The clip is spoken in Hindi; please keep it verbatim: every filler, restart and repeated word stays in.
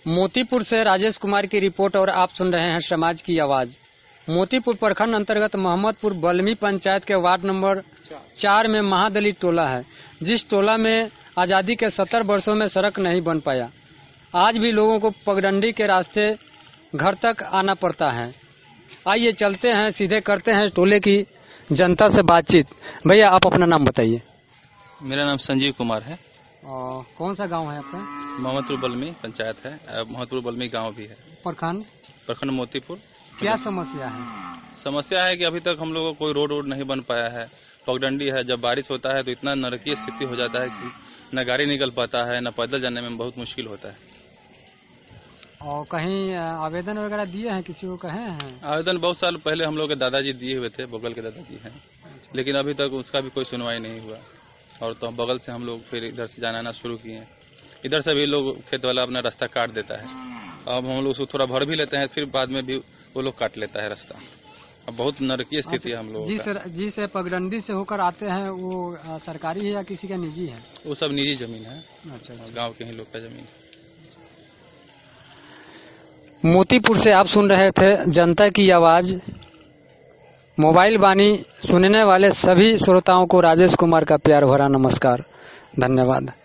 मोतीपुर से राजेश कुमार की रिपोर्ट और आप सुन रहे हैं समाज की आवाज। मोतीपुर प्रखंड अंतर्गत मोहम्मदपुर बलमी पंचायत के वार्ड नंबर चार में महादलित टोला है, जिस टोला में आजादी के सत्तर वर्षों में सड़क नहीं बन पाया। आज भी लोगों को पगडंडी के रास्ते घर तक आना पड़ता है। आइए चलते हैं, सीधे करते हैं टोले की जनता से बातचीत। भैया आप अपना नाम बताइए। मेरा नाम संजीव कुमार है। और कौन सा गांव है आपका? मोहम्मदपुर बलमी पंचायत है, मोहम्मदपुर बलमी गांव भी है। प्रखंड प्रखंड मोतीपुर। क्या समस्या है? समस्या है कि अभी तक हम लोगों को कोई रोड रोड नहीं बन पाया है। पगडंडी है, जब बारिश होता है तो इतना नरकीय स्थिति हो जाता है कि न गाड़ी निकल पाता है, न पैदल जाने में बहुत मुश्किल होता है। और कहीं आवेदन वगैरह दिए हैं, किसी को कहे हैं? आवेदन बहुत साल पहले हम लोग के दादाजी दिए हुए थे, बगल के दादाजी हैं, लेकिन अभी तक उसका भी कोई सुनवाई नहीं हुआ। और तो बगल से हम लोग फिर इधर से जाना आना शुरू किए। इधर से भी लोग खेत वाला अपना रास्ता काट देता है। अब हम लोग उसको थोड़ा भर भी लेते हैं, फिर बाद में भी वो लोग काट लेता है रास्ता। अब बहुत नरकीय स्थिति है हम लोग। जिस पगडंडी से होकर आते हैं वो सरकारी है या किसी का निजी है? वो सब निजी जमीन है। अच्छा, गाँव के ही लोग का जमीन है। मोतीपुर से आप सुन रहे थे जनता की आवाज। मोबाइल बानी सुनने वाले सभी श्रोताओं को राजेश कुमार का प्यार भरा नमस्कार, धन्यवाद।